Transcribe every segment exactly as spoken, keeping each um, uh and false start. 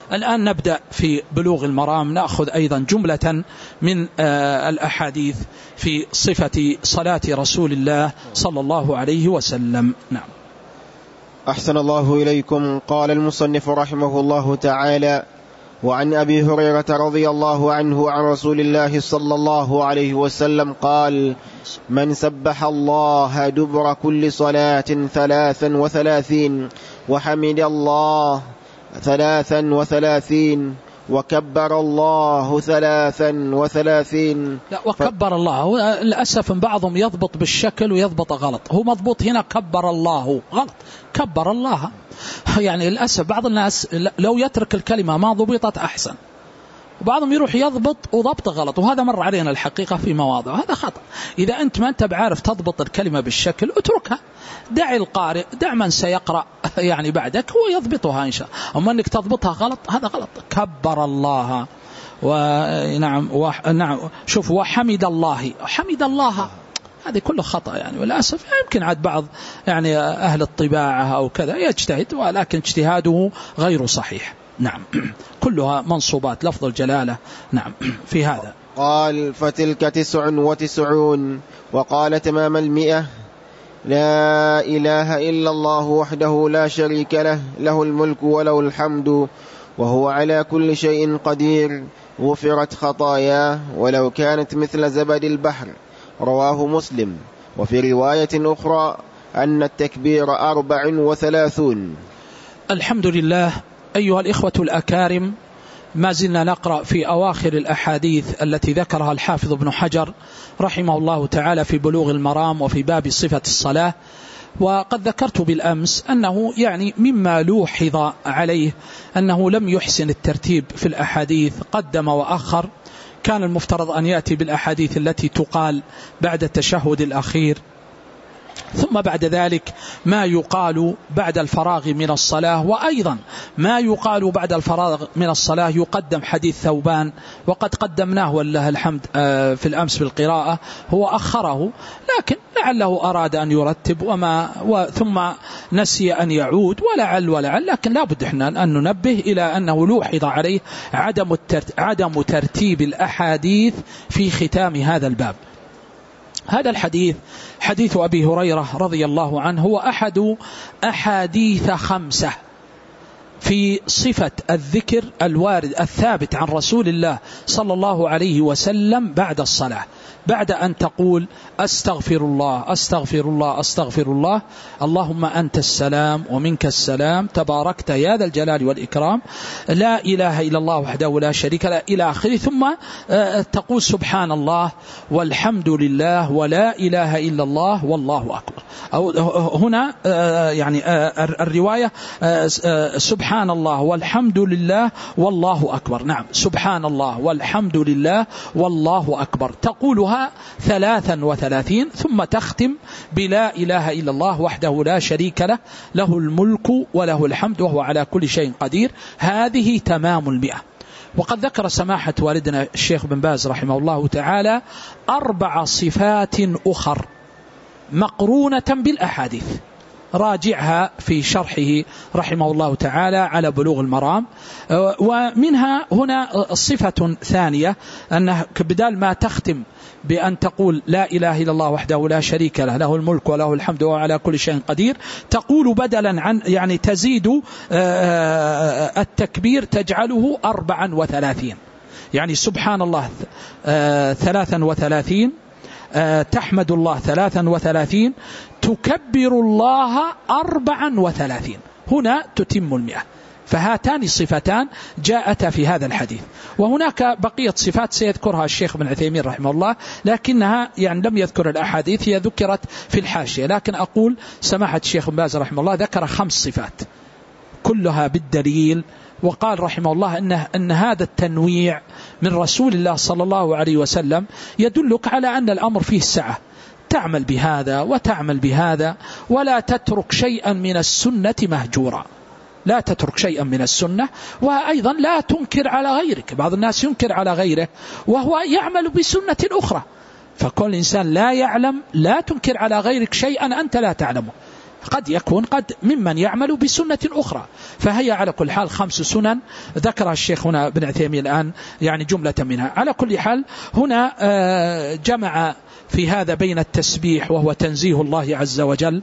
الآن نبدأ في بلوغ المرام، نأخذ أيضا جملة من الأحاديث في صفة صلاة رسول الله صلى الله عليه وسلم. نعم. أحسن الله إليكم. قال المصنف رحمه الله تعالى: وعن أبي هريرة رضي الله عنه عن رسول الله صلى الله عليه وسلم قال: من سبح الله دبر كل صلاة ثلاثا وثلاثين وحمد الله ثلاثا وثلاثين وكبر الله ثلاثا وثلاثين. لا، وكبر الله للأسف بعضهم يضبط بالشكل ويضبط غلط. هو مضبوط هنا كبر الله، غلط، كبر الله. يعني للأسف بعض الناس لو يترك الكلمة ما ضبطت أحسن، وبعضهم يروح يضبط وضبط غلط، وهذا مر علينا الحقيقة في مواضع، هذا خطأ. إذا أنت ما أنت بعارف تضبط الكلمة بالشكل اتركها، دع القارئ، دع من سيقرأ يعني بعدك هو يضبطها إن شاء الله. أما أنك تضبطها غلط هذا غلط. كبر الله، ونعم ونعم شوف، وحمد الله، حمد الله، هذه كله خطأ يعني. وللأسف يمكن عاد بعض يعني أهل الطباعة أو كذا يجتهد، ولكن اجتهاده غير صحيح. نعم. كلها منصوبات لفظ الجلالة. نعم. في هذا قال: فتلك تسع وتسعون. وقال تمام المئة: لا إله إلا الله وحده لا شريك له، له الملك وله الحمد وهو على كل شيء قدير، غفرت خطاياه ولو كانت مثل زبد البحر. رواه مسلم. وفي رواية أخرى أن التكبير أربع وثلاثون. الحمد لله. أيها الإخوة الأكارم، ما زلنا نقرأ في أواخر الأحاديث التي ذكرها الحافظ ابن حجر رحمه الله تعالى في بلوغ المرام وفي باب صفة الصلاة. وقد ذكرت بالأمس أنه يعني مما لوحظ عليه أنه لم يحسن الترتيب في الأحاديث، قدم وأخر. كان المفترض أن يأتي بالأحاديث التي تقال بعد التشهد الأخير، ثم بعد ذلك ما يقال بعد الفراغ من الصلاة، وأيضا ما يقال بعد الفراغ من الصلاة يقدم حديث ثوبان، وقد قدمناه والله الحمد في الأمس بالقراءة، هو أخره، لكن لعله أراد أن يرتب وما ثم نسي أن يعود، ولعل ولعل لكن لا بد إحنا أن ننبه إلى أنه لوحظ عليه عدم عدم ترتيب الأحاديث في ختام هذا الباب. هذا الحديث حديث أبي هريرة رضي الله عنه، هو أحد أحاديث خمسة في صفة الذكر الوارد الثابت عن رسول الله صلى الله عليه وسلم بعد الصلاة، بعد أن تقول أستغفر الله أستغفر الله أستغفر الله، اللهم أنت السلام ومنك السلام تباركت يا ذا الجلال والإكرام، لا إله إلا الله وحده لا شريك له إلى آخره. ثم تقول سبحان الله والحمد لله ولا إله إلا الله والله أكبر. أو هنا يعني الرواية سبحان الله والحمد لله والله أكبر. نعم، سبحان الله والحمد لله والله أكبر، تقولها ثلاثا وثلاثين، ثم تختم بلا إله إلا الله وحده لا شريك له، له الملك وله الحمد وهو على كل شيء قدير. هذه تمام المئة. وقد ذكر سماحة والدنا الشيخ بن باز رحمه الله تعالى أربع صفات أخر مقرونة بالأحاديث، راجعها في شرحه رحمه الله تعالى على بلوغ المرام. ومنها هنا الصفة ثانية، أنه بدال ما تختم بأن تقول لا إله إلا الله وحده لا شريك له، له الملك وله الحمد وهو على كل شيء قدير، تقول بدلا عن يعني تزيد التكبير تجعله أربعا وثلاثين، يعني سبحان الله ثلاثا وثلاثين، تحمد الله ثلاثا وثلاثين، تكبر الله أربعا وثلاثين، هنا تتم المئة. فهاتان صفتان جاءتا في هذا الحديث. وهناك بقية صفات سيذكرها الشيخ بن عثيمين رحمه الله، لكنها يعني لم يذكر الأحاديث، هي ذكرت في الحاشية. لكن أقول سماحة الشيخ بن باز رحمه الله ذكر خمس صفات كلها بالدليل، وقال رحمه الله إن, أن هذا التنويع من رسول الله صلى الله عليه وسلم يدلك على أن الأمر فيه سعة، تعمل بهذا وتعمل بهذا، ولا تترك شيئا من السنة مهجورا، لا تترك شيئا من السنة. وأيضا لا تنكر على غيرك، بعض الناس ينكر على غيره وهو يعمل بسنة أخرى، فكل إنسان لا يعلم لا تنكر على غيرك شيئا أنت لا تعلمه. قد يكون قد ممن يعمل بسنة أخرى. فهي على كل حال خمس سنن ذكرها الشيخ هنا ابن عثيمين الآن يعني جملة منها. على كل حال هنا جمع في هذا بين التسبيح وهو تنزيه الله عز وجل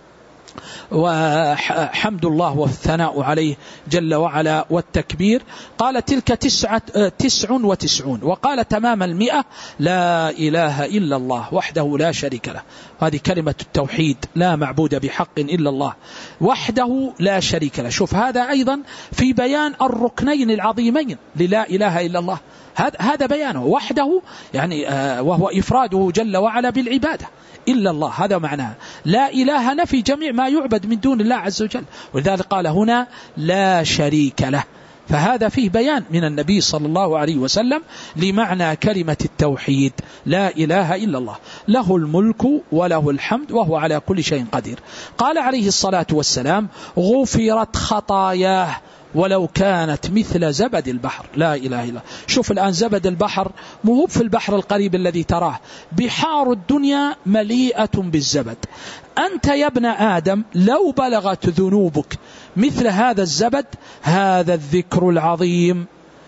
وحمد الله والثناء عليه جل وعلا والتكبير. قال تلك تسعة تسع وتسعون. وقال تمام المئة لا إله إلا الله وحده لا شريك له. هذه كلمة التوحيد، لا معبود بحق إلا الله وحده لا شريك له. شوف هذا أيضا في بيان الركنين العظيمين للا إله إلا الله، هذا بيانه وحده يعني وهو إفراده جل وعلا بالعبادة إلا الله، هذا معناه. لا إله نفي جميع ما يعبد من دون الله عز وجل، ولذلك قال هنا لا شريك له. فهذا فيه بيان من النبي صلى الله عليه وسلم لمعنى كلمة التوحيد لا إله إلا الله، له الملك وله الحمد وهو على كل شيء قدير. قال عليه الصلاة والسلام غفرت خطاياه ولو كانت مثل زبد البحر. لا إله إلا الله. شوف الآن زبد البحر مو في البحر القريب الذي تراه، بحار الدنيا مليئة بالزبد. أنت يا ابن آدم لو بلغت ذنوبك مثل هذا الزبد، هذا الذكر العظيم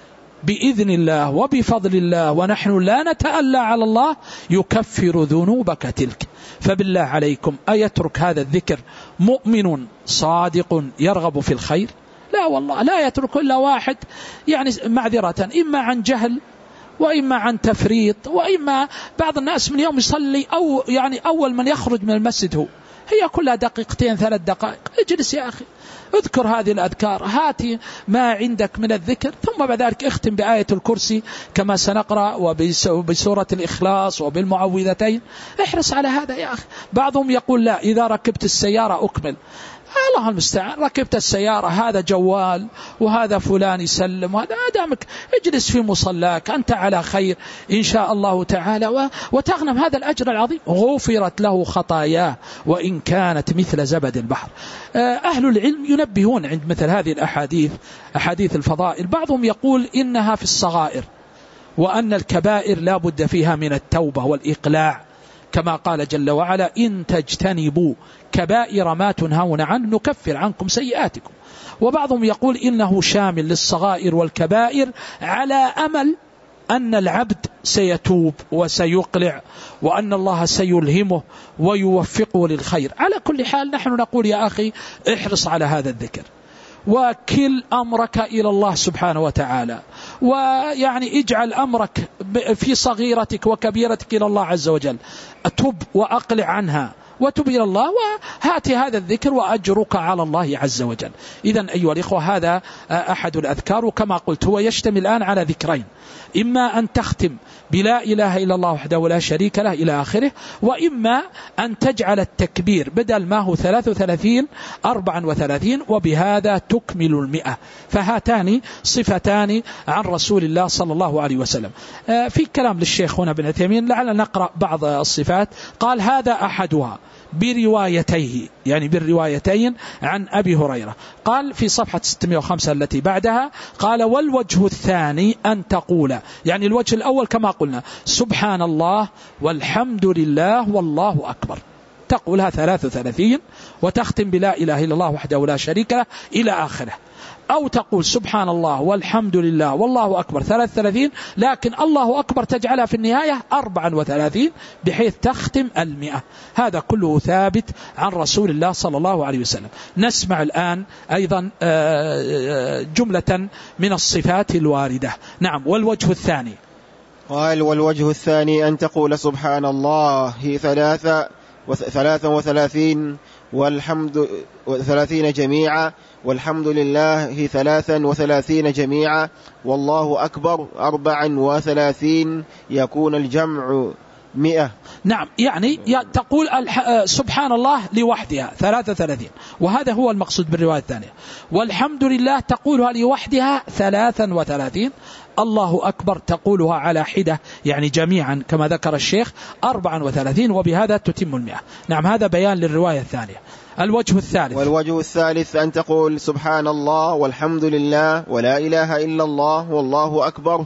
بإذن الله وبفضل الله ونحن لا نتألى على الله يكفر ذنوبك تلك. فبالله عليكم أيترك هذا الذكر مؤمن صادق يرغب في الخير؟ لا والله، لا يترك إلا واحد يعني معذرة إما عن جهل وإما عن تفريط، وإما بعض الناس من يوم يصلي أو يعني أول من يخرج من المسجد هو هي كلها دقيقتين ثلاث دقائق. اجلس يا أخي اذكر هذه الأذكار، هاتي ما عندك من الذكر، ثم بعد ذلك اختم بآية الكرسي كما سنقرأ وبسورة الإخلاص وبالمعوذتين. احرص على هذا يا أخي. بعضهم يقول لا إذا ركبت السيارة أكمل. الله المستعان، ركبت السيارة هذا جوال وهذا فلان يسلم وهذا، دامك اجلس في مصلاك أنت على خير إن شاء الله تعالى وتغنم هذا الأجر العظيم. غفرت له خطاياه وإن كانت مثل زبد البحر. أهل العلم ينبهون عند مثل هذه الأحاديث أحاديث الفضائل، بعضهم يقول إنها في الصغائر وأن الكبائر لا بد فيها من التوبة والإقلاع، كما قال جل وعلا إن تجتنبوا كبائر ما تنهون عنه نكفر عنكم سيئاتكم. وبعضهم يقول إنه شامل للصغائر والكبائر على أمل أن العبد سيتوب وسيقلع وأن الله سيلهمه ويوفقه للخير. على كل حال نحن نقول يا أخي احرص على هذا الذكر وكل أمرك إلى الله سبحانه وتعالى، ويعني اجعل أمرك في صغيرتك وكبيرتك إلى الله عز وجل، أتوب وأقلع عنها وتب إلى الله وهات هذا الذكر وأجرك على الله عز وجل. إذن أيها الإخوة هذا أحد الأذكار، وكما قلت هو يشتمل الآن على ذكرين، إما أن تختم بلا إله إلا الله وحده لا شريك له إلى آخره، وإما أن تجعل التكبير بدل ما هو ثلاث وثلاثين أربعا وثلاثين وبهذا تكمل المئة. فهاتان صفتان عن رسول الله صلى الله عليه وسلم. في كلام للشيخ هنا بن عثيمين لعل نقرأ بعض الصفات. قال هذا أحدها بروايتيه، يعني بالروايتين عن أبي هريرة. قال في صفحة ستمائة وخمسة التي بعدها قال والوجه الثاني أن تقول، يعني الوجه الأول كما قلنا سبحان الله والحمد لله والله أكبر، تقولها ثلاث وثلاثين وتختم بلا إله إلا الله وحده لا شريك له إلى آخره، أو تقول سبحان الله والحمد لله والله أكبر ثلاث وثلاثين، لكن الله أكبر تجعلها في النهاية أربعا وثلاثين بحيث تختم المئة. هذا كله ثابت عن رسول الله صلى الله عليه وسلم. نسمع الآن أيضا جملة من الصفات الواردة. نعم. والوجه الثاني قال والوجه الثاني أن تقول سبحان الله ثلاثة ثلاثا وثلاثين والحمد ثلاثين جميعا والحمد لله ثلاثا وثلاثين جميعا والله أكبر أربعا وثلاثين يكون الجمع مئة. نعم، يعني تقول سبحان الله لوحدها ثلاثة وثلاثين، وهذا هو المقصود بالرواية الثانية. والحمد لله تقولها لوحدها ثلاثا وثلاثين، الله أكبر تقولها على حدة يعني جميعا كما ذكر الشيخ أربعا وثلاثين، وبهذا تتم المئة. نعم، هذا بيان للرواية الثانية. الوجه الثالث والوجه الثالث أن تقول سبحان الله والحمد لله ولا إله إلا الله والله أكبر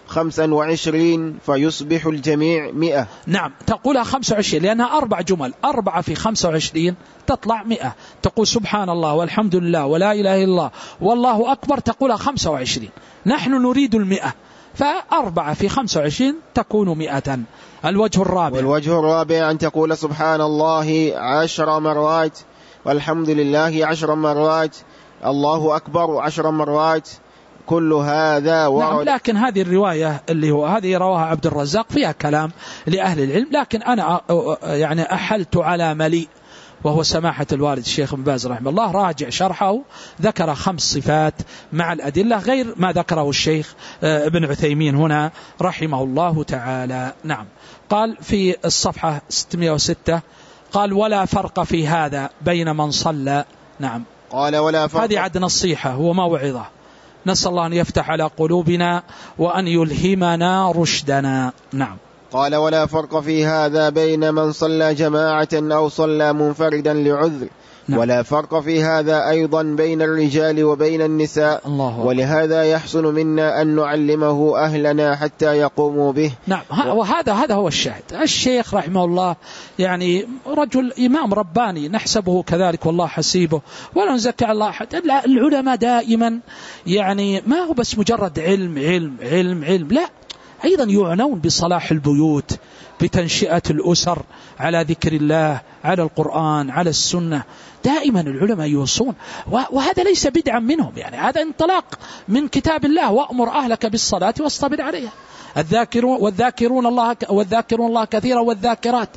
خمسا وعشرين فيصبح الجميع مئة. نعم تقولها خمسة وعشرين لأنها أربع جمل، أربعة في خمسة وعشرين تطلع مئة. تقول سبحان الله والحمد لله ولا إله إلا الله والله أكبر تقولها خمسة وعشرين. نحن نريد المئة، فأربعة في خمسة وعشرين تكون مئة. الوجه الرابع والوجه الرابع أن تقول سبحان الله عشر مرات والحمد لله عشر مرات الله أكبر عشر مرات. كل هذا نعم. لكن هذه الرواية اللي هو هذه رواها عبد الرزاق فيها كلام لأهل العلم، لكن أنا يعني أحلت على مليء وهو سماحة الوالد الشيخ بن باز رحمه الله، راجع شرحه ذكر خمس صفات مع الأدلة غير ما ذكره الشيخ ابن عثيمين هنا رحمه الله تعالى. نعم. قال في الصفحة ستمائة وستة قال ولا فرق في هذا بين من صلى. نعم قال ولا فرق. هذه عد نصيحة وموعظة، نسأل الله أن يفتح على قلوبنا وأن يلهمنا رشدنا. نعم. قال ولا فرق في هذا بين من صلى جماعة أو صلى منفردا لعذر. نعم. ولا فرق في هذا أيضا بين الرجال وبين النساء. الله. ولهذا يحسن منا أن نعلمه أهلنا حتى يقوموا به. نعم. وهذا هذا هو الشاهد. الشيخ رحمه الله يعني رجل إمام رباني نحسبه كذلك والله حسيبه ولا نزكي الله أحد. العلماء دائما يعني ما هو بس مجرد علم علم علم علم، لا، أيضا يعنون بصلاح البيوت، بتنشئة الأسر على ذكر الله، على القرآن، على السنة. دائما العلماء يوصون، وهذا ليس بدعا منهم، يعني هذا انطلاق من كتاب الله: وأمر أهلك بالصلاة واصطبر عليها. الذاكرون والذاكرون الله والذاكرون الله كثيرا والذاكرات،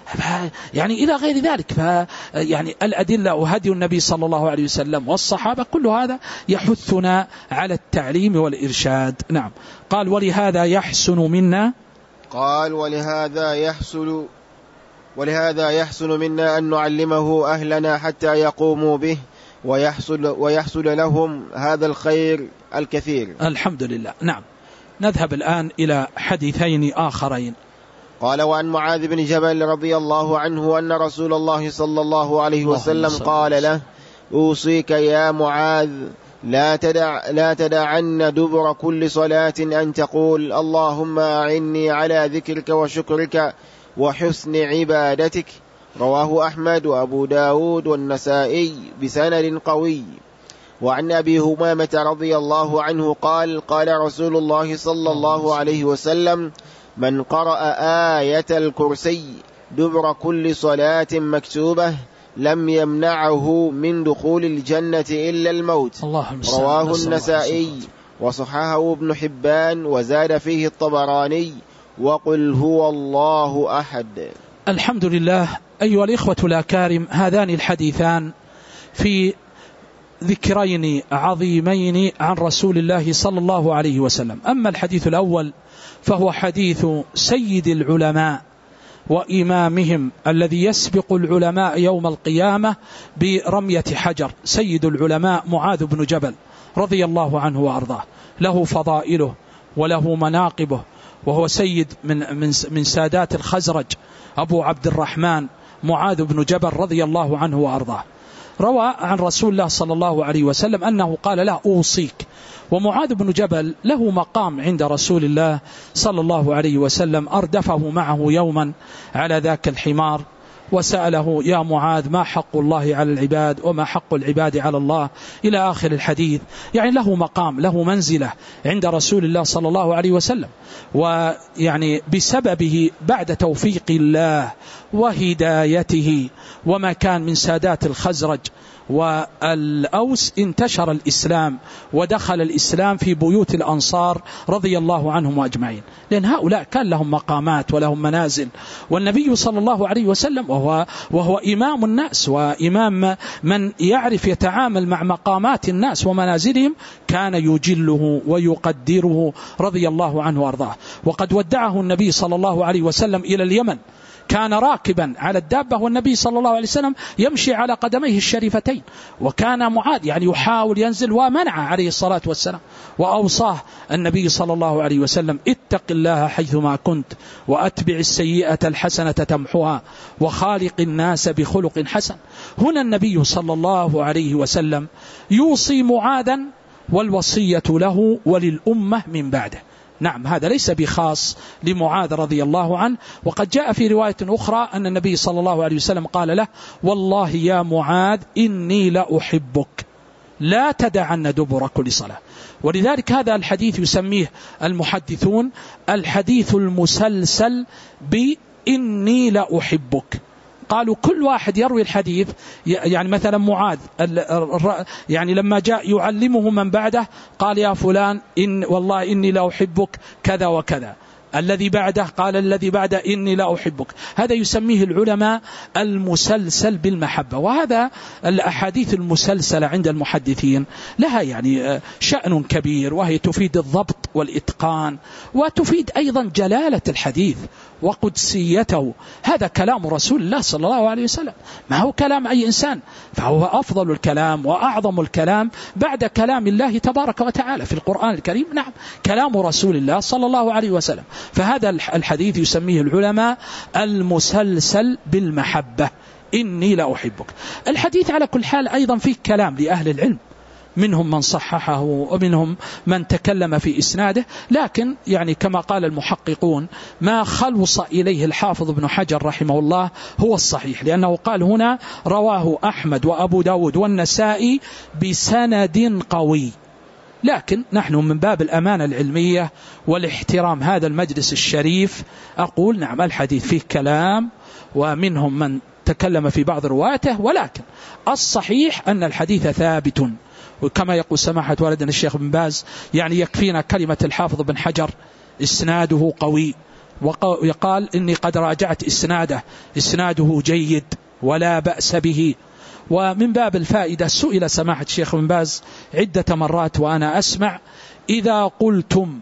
يعني إلى غير ذلك. ف يعني الأدلة وهدي النبي صلى الله عليه وسلم والصحابة كل هذا يحثنا على التعليم والإرشاد. نعم. قال ولهذا يحسن منا قال ولهذا يحسن ولهذا يحسن منا أن نعلمه أهلنا حتى يقوموا به ويحصل, ويحصل لهم هذا الخير الكثير. الحمد لله. نعم. نذهب الآن إلى حديثين آخرين. قال وعن معاذ بن جبل رضي الله عنه أن رسول الله صلى الله عليه وسلم قال له: أوصيك يا معاذ لا تدع لا تدعن دبر كل صلاة أن تقول اللهم أعني على ذكرك وشكرك وحسن عبادتك. رواه أحمد وأبو داود والنسائي بسند قوي. وعن أبي همامة رضي الله عنه قال: قال رسول الله صلى الله عليه وسلم: من قرأ آية الكرسي دبر كل صلاة مكتوبة لم يمنعه من دخول الجنة إلا الموت. رواه النسائي وصححه ابن حبان وزاد فيه الطبراني: وقل هو الله أحد. الحمد لله. أيها الإخوة الأكارم، هذان الحديثان في ذكرين عظيمين عن رسول الله صلى الله عليه وسلم. أما الحديث الأول فهو حديث سيد العلماء وإمامهم الذي يسبق العلماء يوم القيامة برمية حجر، سيد العلماء معاذ بن جبل رضي الله عنه وأرضاه، له فضائله وله مناقبه، وهو سيد من من من سادات الخزرج، أبو عبد الرحمن معاذ بن جبل رضي الله عنه وأرضاه. روى عن رسول الله صلى الله عليه وسلم أنه قال له: أوصيك. ومعاذ بن جبل له مقام عند رسول الله صلى الله عليه وسلم، أردفه معه يوما على ذاك الحمار وسأله: يا معاذ ما حق الله على العباد وما حق العباد على الله، إلى آخر الحديث. يعني له مقام، له منزلة عند رسول الله صلى الله عليه وسلم، ويعني بسببه بعد توفيق الله وهدايته وما كان من سادات الخزرج والأوس انتشر الإسلام ودخل الإسلام في بيوت الأنصار رضي الله عنهم أجمعين، لأن هؤلاء كان لهم مقامات ولهم منازل، والنبي صلى الله عليه وسلم وهو, وهو إمام الناس وإمام من يعرف يتعامل مع مقامات الناس ومنازلهم، كان يجله ويقدره رضي الله عنه وأرضاه. وقد ودعه النبي صلى الله عليه وسلم إلى اليمن، كان راكبا على الدابة والنبي صلى الله عليه وسلم يمشي على قدميه الشريفتين، وكان معاذ يعني يحاول ينزل ومنع عليه الصلاة والسلام، وأوصاه النبي صلى الله عليه وسلم: اتق الله حيثما كنت وأتبع السيئة الحسنة تمحها وخالق الناس بخلق حسن. هنا النبي صلى الله عليه وسلم يوصي معاذا، والوصية له وللأمة من بعده. نعم هذا ليس بخاص لمعاذ رضي الله عنه. وقد جاء في رواية أخرى أن النبي صلى الله عليه وسلم قال له والله يا معاذ إني لأحبك لا تدعن دبر كل صلاة. ولذلك هذا الحديث يسميه المحدثون الحديث المسلسل بإني لأحبك. قالوا كل واحد يروي الحديث، يعني مثلا معاذ يعني لما جاء يعلمه من بعده قال يا فلان إن والله إني لا أحبك كذا وكذا، الذي بعده قال الذي بعده إني لا أحبك. هذا يسميه العلماء المسلسل بالمحبة. وهذا الأحاديث المسلسلة عند المحدثين لها يعني شأن كبير، وهي تفيد الضبط والإتقان، وتفيد أيضا جلالة الحديث وقدسيته. هذا كلام رسول الله صلى الله عليه وسلم، ما هو كلام أي إنسان، فهو أفضل الكلام وأعظم الكلام بعد كلام الله تبارك وتعالى في القرآن الكريم. نعم كلام رسول الله صلى الله عليه وسلم. فهذا الحديث يسميه العلماء المسلسل بالمحبة إني لا أحبك. الحديث على كل حال أيضا فيه كلام لأهل العلم، منهم من صححه ومنهم من تكلم في إسناده، لكن يعني كما قال المحققون ما خلص إليه الحافظ ابن حجر رحمه الله هو الصحيح، لأنه قال هنا رواه أحمد وأبو داود والنسائي بسند قوي. لكن نحن من باب الأمانة العلمية والاحترام هذا المجلس الشريف أقول نعم الحديث فيه كلام ومنهم من تكلم في بعض روايته، ولكن الصحيح أن الحديث ثابت. وكما يقول سماحة والدنا الشيخ بن باز يعني يكفينا كلمة الحافظ بن حجر إسناده قوي، ويقال إني قد راجعت إسناده إسناده جيد ولا بأس به. ومن باب الفائدة سئل سماحة الشيخ بن باز عدة مرات وأنا أسمع إذا قلتم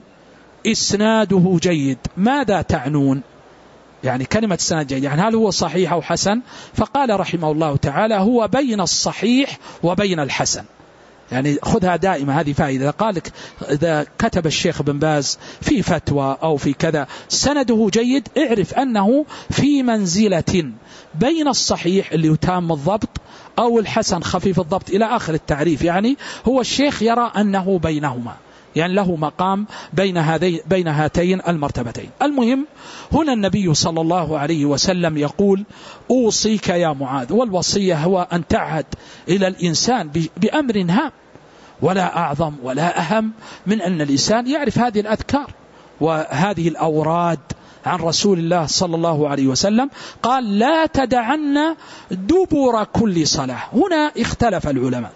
إسناده جيد ماذا تعنون؟ يعني كلمة السند جيد يعني هل هو صحيح أو حسن؟ فقال رحمه الله تعالى هو بين الصحيح وبين الحسن. يعني خذها دائما هذه فائدة. قالك إذا كتب الشيخ بن باز في فتوى أو في كذا سنده جيد اعرف أنه في منزلة بين الصحيح اللي يتام الضبط أو الحسن خفيف الضبط إلى آخر التعريف. يعني هو الشيخ يرى أنه بينهما، يعني له مقام بين هذين بين هاتين المرتبتين. المهم هنا النبي صلى الله عليه وسلم يقول أوصيك يا معاذ، والوصية هو أن تعهد إلى الإنسان بأمر هام، ولا أعظم ولا أهم من أن الإنسان يعرف هذه الأذكار وهذه الأوراد عن رسول الله صلى الله عليه وسلم. قال لا تدعن دبر كل صلاة. هنا اختلف العلماء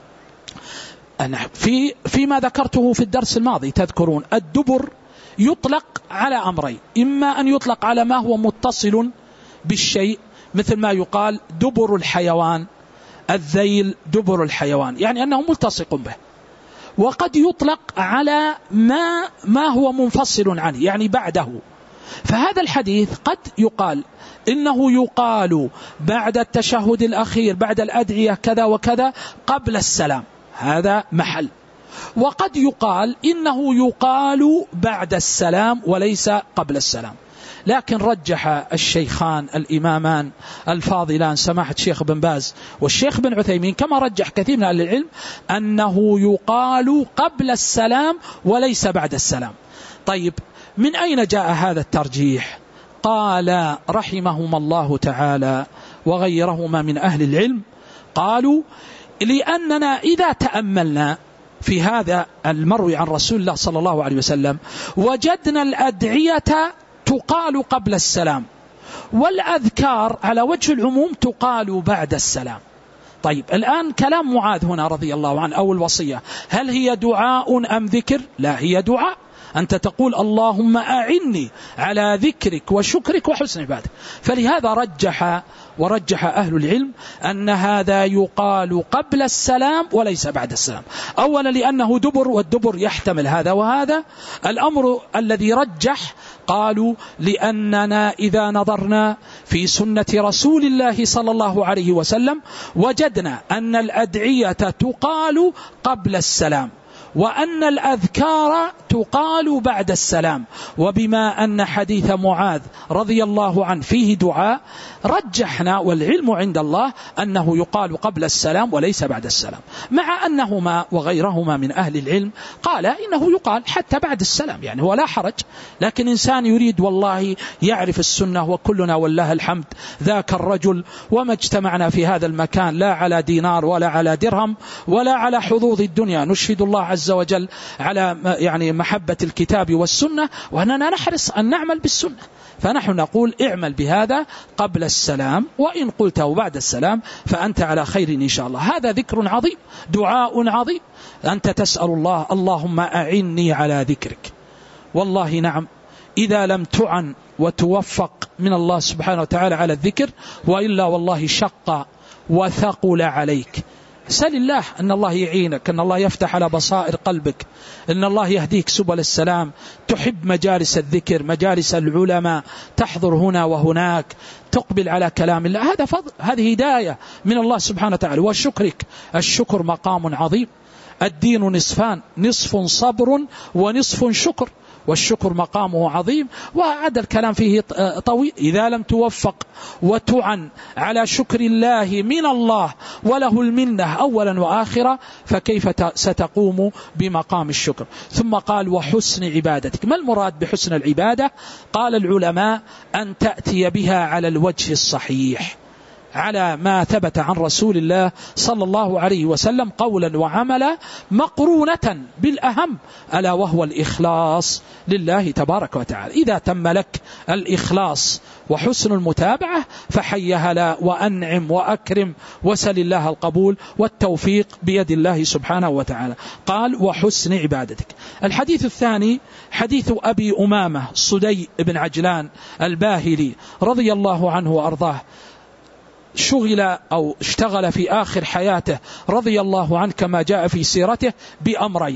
في فيما ذكرته في الدرس الماضي. تذكرون الدبر يطلق على أمرين، إما أن يطلق على ما هو متصل بالشيء مثل ما يقال دبر الحيوان، الذيل دبر الحيوان، يعني أنه ملتصق به. وقد يطلق على ما ما هو منفصل عنه يعني بعده. فهذا الحديث قد يقال إنه يقال بعد التشهد الأخير بعد الأدعية كذا وكذا قبل السلام، هذا محل. وقد يقال إنه يقال بعد السلام وليس قبل السلام. لكن رجح الشيخان الإمامان الفاضلان سماحة الشيخ بن باز والشيخ بن عثيمين كما رجح كثير من أهل العلم أنه يقال قبل السلام وليس بعد السلام. طيب من أين جاء هذا الترجيح؟ قال رحمهما الله تعالى وغيرهما من أهل العلم قالوا لأننا إذا تأملنا في هذا المروي عن رسول الله صلى الله عليه وسلم وجدنا الأدعية تقال قبل السلام والأذكار على وجه العموم تقال بعد السلام. طيب الآن كلام معاذ هنا رضي الله عنه أو الوصية هل هي دعاء أم ذكر؟ لا هي دعاء. أنت تقول اللهم أعني على ذكرك وشكرك وحسن عبادك. فلهذا رجح ورجح أهل العلم أن هذا يقال قبل السلام وليس بعد السلام. أولا لأنه دبر والدبر يحتمل هذا وهذا. الأمر الذي رجح قالوا لأننا إذا نظرنا في سنة رسول الله صلى الله عليه وسلم وجدنا أن الأدعية تقال قبل السلام وأن الأذكار تقال بعد السلام. وبما أن حديث معاذ رضي الله عنه فيه دعاء، رجحنا والعلم عند الله أنه يقال قبل السلام وليس بعد السلام، مع أنهما وغيرهما من أهل العلم قال إنه يقال حتى بعد السلام، يعني هو لا حرج. لكن إنسان يريد والله يعرف السنة، وكلنا والله الحمد ذاك الرجل وما اجتمعنا في هذا المكان لا على دينار ولا على درهم ولا على حظوظ الدنيا، نشهد الله عز وجل على يعني محبة الكتاب والسنة، وأننا نحرص أن نعمل بالسنة. فنحن نقول اعمل بهذا قبل السلام، وإن قلته بعد السلام فأنت على خير إن شاء الله. هذا ذكر عظيم، دعاء عظيم، أنت تسأل الله اللهم أعني على ذكرك. والله نعم، إذا لم تعن وتوفق من الله سبحانه وتعالى على الذكر، وإلا والله شق وثقل عليك. سل الله أن الله يعينك، أن الله يفتح على بصائر قلبك، أن الله يهديك سبل السلام، تحب مجالس الذكر، مجالس العلماء، تحضر هنا وهناك، تقبل على كلام الله. هذا فضل، هذه هداية من الله سبحانه وتعالى. وشكرك، الشكر مقام عظيم. الدين نصفان، نصف صبر ونصف شكر، والشكر مقامه عظيم، وعد الكلام فيه طويل. إذا لم توفق وتعن على شكر الله من الله وله المنة أولا وآخرا، فكيف ستقوم بمقام الشكر؟ ثم قال وحسن عبادتك. ما المراد بحسن العبادة؟ قال العلماء أن تأتي بها على الوجه الصحيح، على ما ثبت عن رسول الله صلى الله عليه وسلم قولا وعملا، مقرونة بالأهم ألا وهو الإخلاص لله تبارك وتعالى. إذا تم لك الإخلاص وحسن المتابعة فحيها لا وأنعم وأكرم، وسل الله القبول والتوفيق بيد الله سبحانه وتعالى. قال وحسن عبادتك. الحديث الثاني حديث أبي أمامة صدي بن عجلان الباهلي رضي الله عنه وأرضاه، شغل أو اشتغل في آخر حياته رضي الله عنه كما جاء في سيرته بأمرين،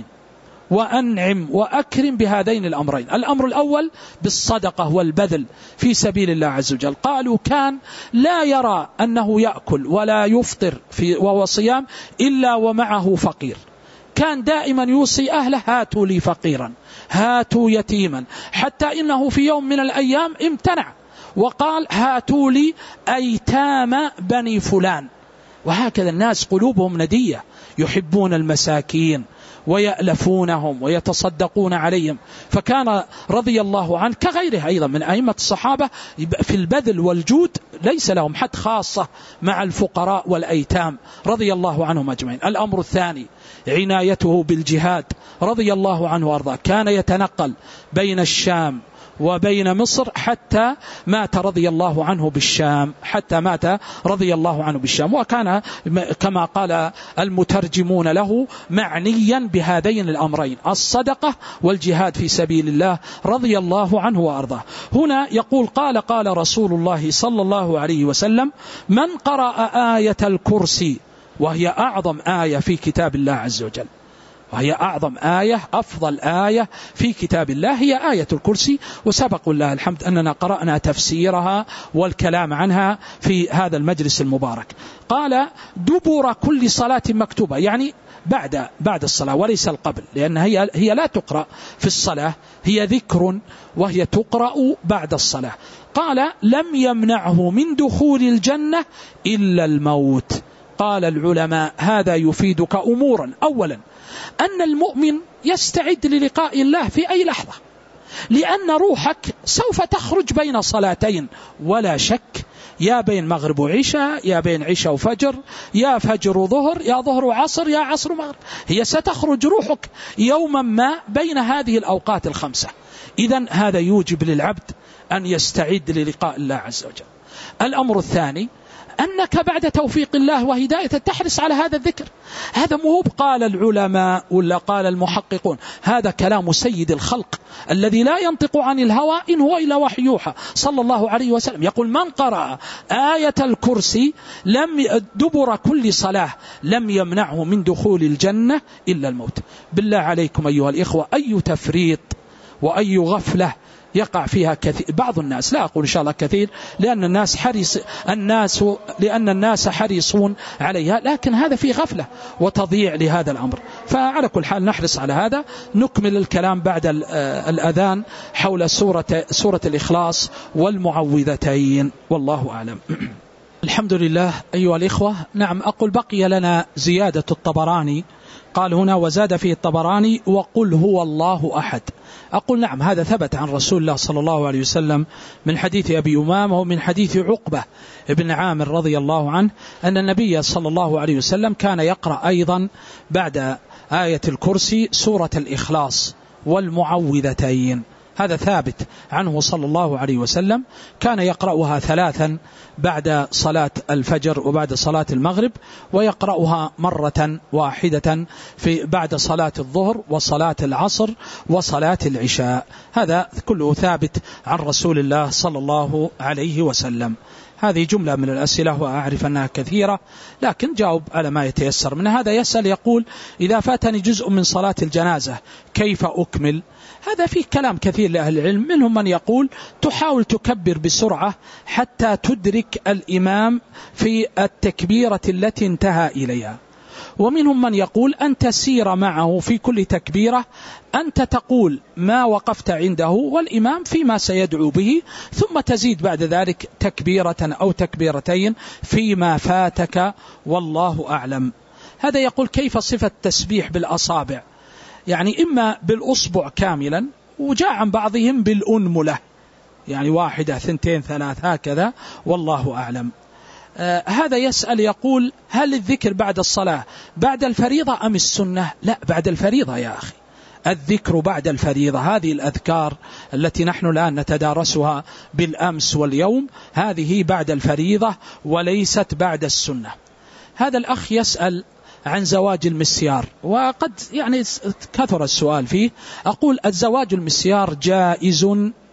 وأنعم وأكرم بهذين الأمرين. الأمر الأول بالصدقة والبذل في سبيل الله عز وجل. قالوا كان لا يرى أنه يأكل ولا يفطر في وهو صيام إلا ومعه فقير، كان دائما يوصي أهله هاتوا لي فقيرا، هاتوا يتيما، حتى إنه في يوم من الأيام امتنع وقال هاتوا لي أيتام بني فلان. وهكذا الناس قلوبهم ندية، يحبون المساكين ويألفونهم ويتصدقون عليهم. فكان رضي الله عنه كغيره أيضا من أئمة الصحابة في البذل والجود، ليس لهم حد خاصة مع الفقراء والأيتام رضي الله عنهم أجمعين. الأمر الثاني عنايته بالجهاد رضي الله عنه وأرضاه، كان يتنقل بين الشام وبين مصر حتى مات رضي الله عنه بالشام، حتى مات رضي الله عنه بالشام. وكان كما قال المترجمون له معنيا بهذين الأمرين، الصدقة والجهاد في سبيل الله رضي الله عنه وأرضاه. هنا يقول قال قال رسول الله صلى الله عليه وسلم من قرأ آية الكرسي، وهي أعظم آية في كتاب الله عز وجل، وهي أعظم آية أفضل آية في كتاب الله هي آية الكرسي، وسبق الله الحمد أننا قرأنا تفسيرها والكلام عنها في هذا المجلس المبارك. قال دبر كل صلاة مكتوبة، يعني بعد بعد الصلاة وليس القبل، لأن هي هي لا تقرأ في الصلاة، هي ذكر وهي تقرأ بعد الصلاة. قال لم يمنعه من دخول الجنة إلا الموت. قال العلماء هذا يفيدك أمورا. أولا أن المؤمن يستعد للقاء الله في أي لحظة، لأن روحك سوف تخرج بين صلاتين ولا شك، يا بين مغرب وعشاء، يا بين عشاء وفجر، يا فجر وظهر، يا ظهر وعصر، يا عصر ومغرب، هي ستخرج روحك يوما ما بين هذه الأوقات الخمسة. إذن هذا يوجب للعبد أن يستعد للقاء الله عز وجل. الأمر الثاني أنك بعد توفيق الله وهداية تحرص على هذا الذكر. هذا مو قال العلماء ولا قال المحققون، هذا كلام سيد الخلق الذي لا ينطق عن الهوى إن هو إلا وحي يوحى صلى الله عليه وسلم. يقول من قرأ آية الكرسي لم دبر كل صلاة لم يمنعه من دخول الجنة إلا الموت. بالله عليكم أيها الإخوة، أي تفريط وأي غفلة يقع فيها كثير بعض الناس، لا أقول إن شاء الله كثير، لأن الناس حريص الناس لأن الناس حريصون عليها، لكن هذا فيه غفلة وتضييع لهذا الأمر. فعلى كل حال نحرص على هذا. نكمل الكلام بعد الأذان حول سورة, سورة الإخلاص والمعوذتين، والله أعلم. الحمد لله. أيها الإخوة، نعم أقول بقي لنا زيادة الطبراني، قال هنا وزاد فيه الطبراني وقل هو الله أحد. أقول نعم، هذا ثبت عن رسول الله صلى الله عليه وسلم من حديث أبي أمامة ومن حديث عقبة ابن عامر رضي الله عنه أن النبي صلى الله عليه وسلم كان يقرأ أيضا بعد آية الكرسي سورة الإخلاص والمعوذتين. هذا ثابت عنه صلى الله عليه وسلم، كان يقرأها ثلاثا بعد صلاة الفجر وبعد صلاة المغرب، ويقرأها مرة واحدة في بعد صلاة الظهر وصلاة العصر وصلاة العشاء. هذا كله ثابت عن رسول الله صلى الله عليه وسلم. هذه جملة من الأسئلة وأعرف أنها كثيرة، لكن جاوب على ما يتيسر من هذا. يسأل يقول إذا فاتني جزء من صلاة الجنازة كيف أكمل؟ هذا فيه كلام كثير لأهل العلم، منهم من يقول تحاول تكبر بسرعة حتى تدرك الإمام في التكبيرة التي انتهى إليها، ومنهم من يقول أن تسير معه في كل تكبيرة، أنت تقول ما وقفت عنده والإمام فيما سيدعو به، ثم تزيد بعد ذلك تكبيرة أو تكبيرتين فيما فاتك، والله أعلم. هذا يقول كيف صفة التسبيح بالأصابع؟ يعني إما بالأصبع كاملا، وجاء عن بعضهم بالأنملة، يعني واحدة ثنتين ثلاث هكذا، والله أعلم. آه هذا يسأل يقول هل الذكر بعد الصلاة بعد الفريضة أم السنة؟ لا، بعد الفريضة يا أخي، الذكر بعد الفريضة. هذه الأذكار التي نحن الآن نتدارسها بالأمس واليوم هذه بعد الفريضة وليست بعد السنة. هذا الأخ يسأل عن زواج المسيار، وقد يعني كثر السؤال فيه. أقول الزواج المسيار جائز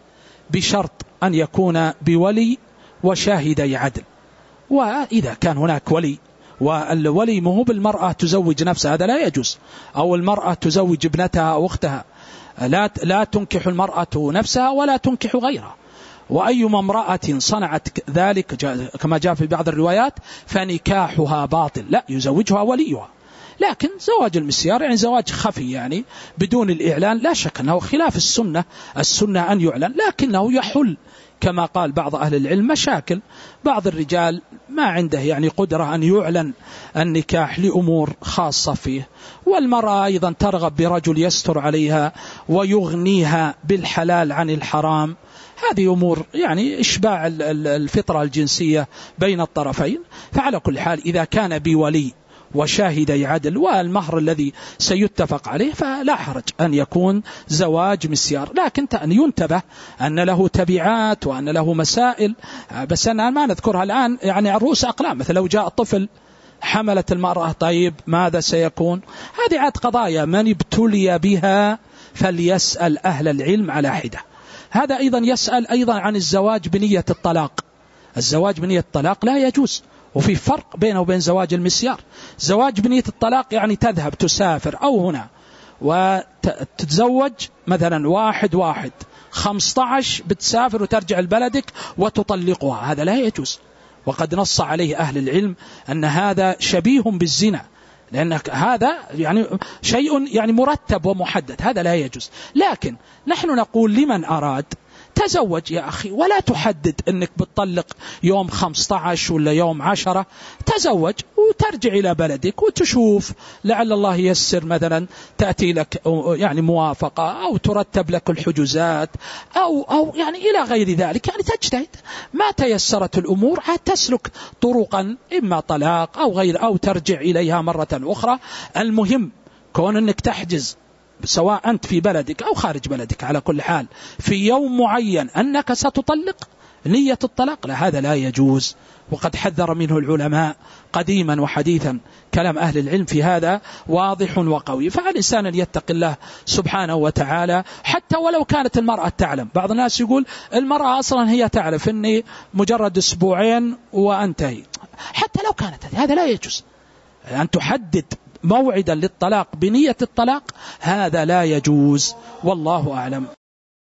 بشرط أن يكون بولي وشاهدي عدل، وإذا كان هناك ولي، والولي مو بالمرأة تزوج نفسها، هذا لا يجوز، أو المرأة تزوج ابنتها أو أختها، لا لا تنكح المرأة نفسها ولا تنكح غيرها، وأيما امرأة صنعت ذلك كما جاء في بعض الروايات فنكاحها باطل، لا يزوجها وليها. لكن زواج المسيار يعني زواج خفي، يعني بدون الإعلان، لا شك أنه خلاف السنة، السنة أن يعلن، لكنه يحل كما قال بعض أهل العلم مشاكل. بعض الرجال ما عنده يعني قدرة أن يعلن النكاح لأمور خاصة فيه، والمرأة أيضا ترغب برجل يستر عليها ويغنيها بالحلال عن الحرام. هذه أمور يعني إشباع الفطرة الجنسية بين الطرفين. فعلى كل حال إذا كان بولي وشاهدي عدل والمهر الذي سيتفق عليه فلا حرج أن يكون زواج مسيار، لكن أن ينتبه أن له تبعات وأن له مسائل، بس أنا ما نذكرها الآن، يعني عروس أقلام. مثل لو جاء طفل حملت المرأة، طيب ماذا سيكون؟ هذه عاد قضايا من ابتلي بها فليسأل أهل العلم على حدة. هذا أيضا يسأل أيضا عن الزواج بنية الطلاق. الزواج بنية الطلاق لا يجوز، وفي فرق بينه وبين زواج المسيار. زواج بنية الطلاق يعني تذهب تسافر أو هنا وتتزوج مثلا واحد واحد خمسة عشر بتسافر وترجع لبلدك وتطلقها، هذا لا يجوز، وقد نص عليه أهل العلم أن هذا شبيه بالزنا، لأن هذا يعني شيء يعني مرتب ومحدد، هذا لا يجوز. لكن نحن نقول لمن أراد تزوج يا أخي، ولا تحدد أنك بتطلق يوم خمسة عشر ولا يوم عشرة، تزوج وترجع إلى بلدك وتشوف لعل الله يسر، مثلا تأتي لك يعني موافقة أو ترتب لك الحجوزات أو, أو يعني إلى غير ذلك، يعني تجتهد. ما تيسرت الأمور تسلك طرقا إما طلاق أو غير، أو ترجع إليها مرة أخرى. المهم كون أنك تحجز سواء أنت في بلدك أو خارج بلدك، على كل حال في يوم معين أنك ستطلق نية الطلاق، لا، هذا لا يجوز، وقد حذر منه العلماء قديما وحديثا. كلام أهل العلم في هذا واضح وقوي. فالإنسان أن يتق الله سبحانه وتعالى حتى ولو كانت المرأة تعلم. بعض الناس يقول المرأة أصلا هي تعرف أني مجرد أسبوعين وأنتهي، حتى لو كانت، هذا لا يجوز. أن تحدد موعدا للطلاق بنية الطلاق هذا لا يجوز، والله أعلم.